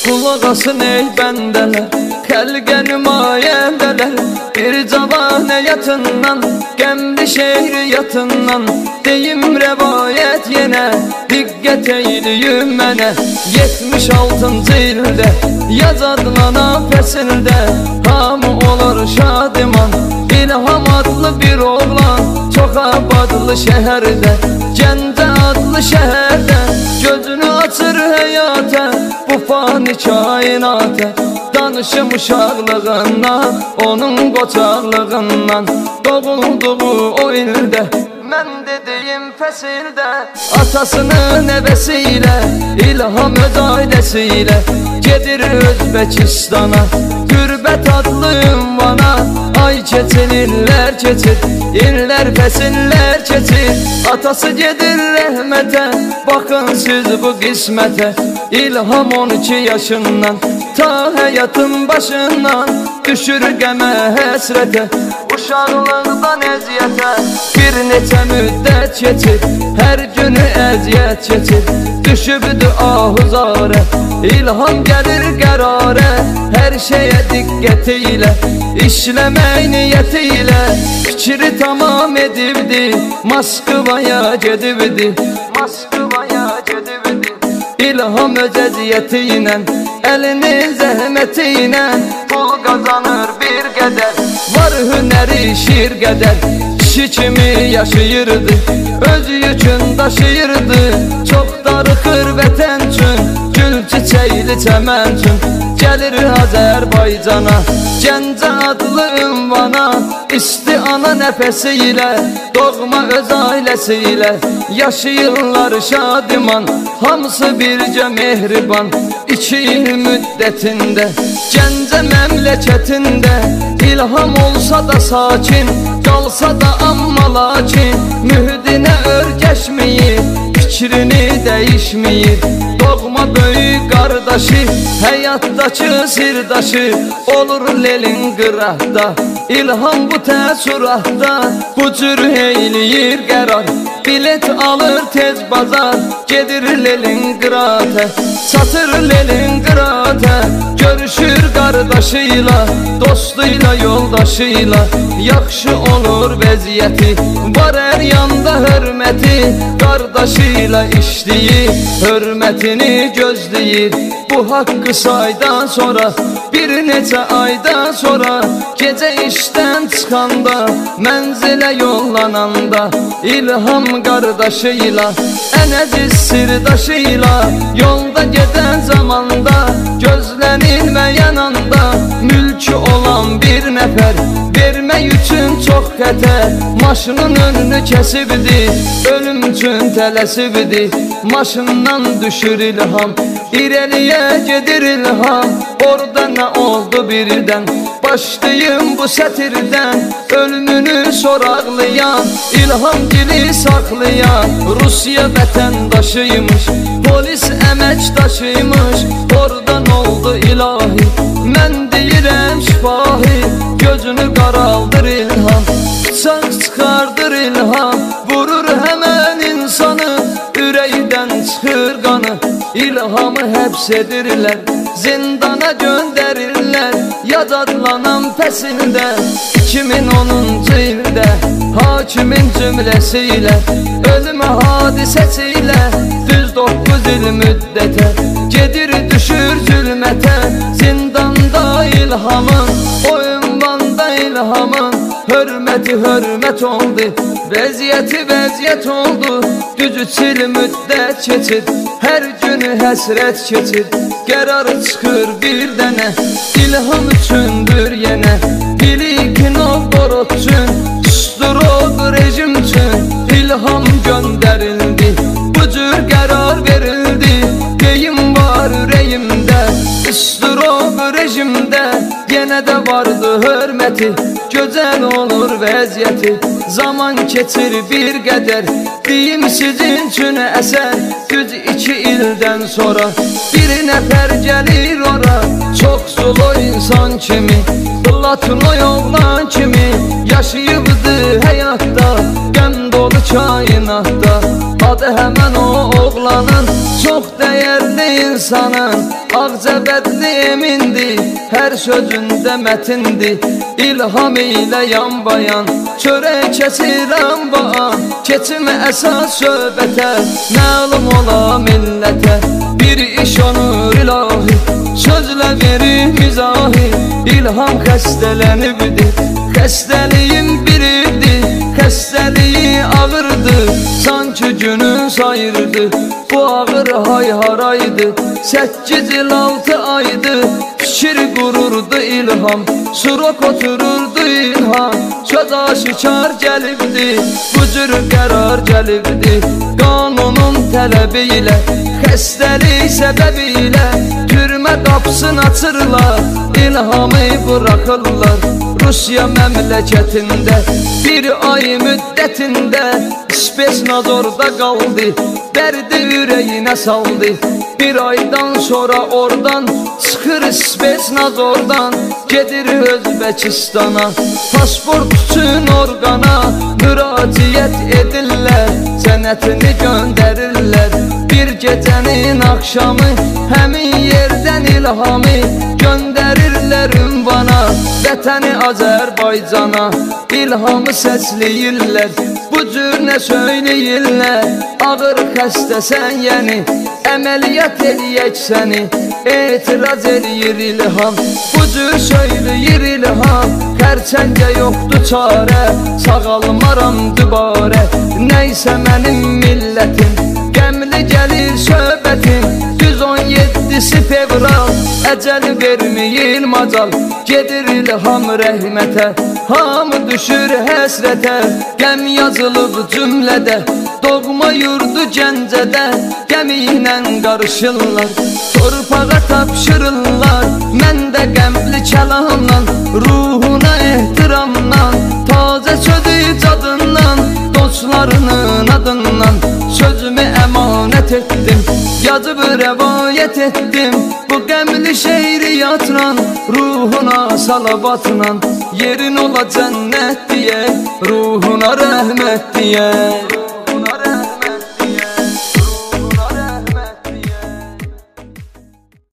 Kulaq asın ey bəndələr, xəlqə nümayəndələr. Bir cavan həyatından, qəmli şehriyatından deyim rəvayət yenə, diqqət eyləyin mənə. 76-cı ildə yaz adlanan fəsildə hamı olur şadiman. İlham adlı bir oğlan çox abadlı şəhərdə, Gəncə adlı şəhərdə gözünü açır həyata, bu fani kainata. Danışım uşaqlığından, onun qoçaqlığından, doğulduğu o ildə, mən dediyim fəsildə. Atasını nəvəsilə, İlham öz ailəsi gedir Özbəkistana, Qürbət adlı ünvana. Ay keçir, illər keçir, illər fəsillər keçir. Atası gedir rəhmətə, baxın siz bu qismətə. İlham 12 yaşından, ta həyatın başından düşür qəmə həsrətə, uşaqlıqdan əziyyətə. Bir neçə müddət keçir, hər günü əziyyət keçir, düşübdü ahuzarə. İlham gəlir qərarə, hər şeyə diqqəti ilə, işləmək niyyəti ilə. Fikri tamam edibdi, Moskvaya gedibdi, Moskvaya gedibdi. İlham öz əziyyəti ilə, əlinin zəhməti ilə pul qazanır bir qədər. Var hünəri şir qədər, kişi kimi yaşayırdı, öz yükün daşıyırdı. Çox darıxır vətən üçün, gül çiçəkli çəmən üçün. Gəlir Azərbaycana, Gəncə adlı ünvana. İsti ana nəfəsi ilə, doğma öz ailəsi ilə yaşayırlar şadiman, hamısı bircə mehriban. 2 il müddətində Gəncə məmləkətində İlham olsa da sakin, qalsa da amma lakin, mühüdinə örgəşməyir, fikrini dəyişməyir. Doğma böyük qardaşı, həyatdakı sirdaşı olur Leninqradda. İlham bu təəssüratda bu cür eyləyir qərar, bilet alır tez bazar, gedir Leninqrada, çatır Leninqrada. Görüşür qardaşıyla, dostuyla, yoldaşıyla, yaxşı olur vəziyyəti, var hər yanda hörməti. Qardaşıyla işləyir, hörmətini gözləyir. Bu haqqı saydan sonra, bir neçə aydan sonra, gecə işdən çıxanda, mənzilə yollananda, İlham qardaşıyla, ən əziz sirdaşıyla yolda gedən zamanda, gözlənilməyən anda mülkü olan bir nəfər vermək üçün çox xətər. Maşının önünü kəsibdi, ölüm üçün tələsibdi. Maşından düşür İlham, irəliyə gedir İlham. Orada nə oldu birdən, başlayım bu sətirdən. Ölümünü soraqlayan, İlham dili saxlayan, Rusiya vətəndaşıymış, polis əməkdaşıymış. Oradan oldu ilahi, mən deyirəm şifahi, gözünü qaraldır İlham, bıçaq çıxardır İlham. Vurur həmən insanı, ürəkdən çıxır qanı. İlhamı həbs edirlər, zindana göndərirlər. Yad adlanan fəsildə 2010-cu ildə hakimin cümləsi ilə, ölümə hadisəsi ilə düz 9 il müddətə gedir düşür zülmətə. Zindanda İlhamın, o ünvanda İlhamın hörməti hörmət oldu, vəziyyəti vəziyyət oldu. Düz 3 il müddət keçir, hər günü həsrət keçir. Qərar çıxır bir dənə, İlham üçündür yenə. Bilik Novgorod üçün, Strog rejim üçün İlham göndərildi, bu cür qərar verildi. Deyim var ürəyimdə, Strog rejimdə yenə də vardı hörməti, gözəl olur vəziyyəti. Zaman keçir bir qədər, deyim sizin üçün əsər. Düz 2 ildən sonra bir nəfər gəlir ora, çox sulu insan kimi, Platonoy oğlan kimi yaşayıbdı həyatda, qəm dolu kainatda. adı həmən o oğlanın, çox dəyərli insanın. Ağcabədli emindir, hər sözündə mətindir, İlham ilə yan bayan, çörək kəsirəm baan. Keçmə əsas söhbətə, məlum ola millətə, bir iş onur ilahi, sözlə verir mizahi. İlham xəstələnibdir, xəstəliyin biridir, xəstəliyi ağırdır, sanki günün sayırdı. Bu ağır hay haraydı, 8 il 6 aydı, fikir qururdu İlham, surok otururdu İlham. Söz aşikar gəlibdi, bu cür qərar gəlibdi, qanunun tələbi ilə, xəstəlik səbəbi ilə türmə qapısını açırlar, İlhamı buraxırlar. Rusiya məmləkətində bir ay müddətində spesnazorda qaldı, dərdi ürəyinə saldı. Bir aydan sonra oradan çıxır spesnazordan, gedir Özbəkistana, pasport üçün orqana müraciət edirlər, sənətini göndərirlər. Bir gecənin axşamı həmin yerdən İlhamı göndərirlər ünvana, vətəni Azərbaycana. İlhamı səsləyirlər, bu cür nə söyləyirlər, ağır xəstəsən yəni, əməliyyat eləyək səni, etiraz eləyir İlham. Bu cür söyləyir İlham, xərçəngə yoxdur çarə, sağalmaram dübarə. Nəysə mənim millətim, qəmli gəlir söhbətim, 117-si fevral, əcəl verməyir macal, gedir İlham rəhmətə, hamı düşür həsrətə. Qəm yazılıb cümlədə, doğma yurdu Gəncədə, qəmi ilə qarışırlar, torpağa tapşırırlar. Mən də qəmli kəlamla, ruhuna ehtiramla, tazə sözü cadından, dostlarının adından sözümü əmanət etdim, yazıb rəvayət etdim. Bu qəmli şeiriyyatla, ruhuna salavatla, yerin ola cənnət diye, ruhuna rəhmət diye.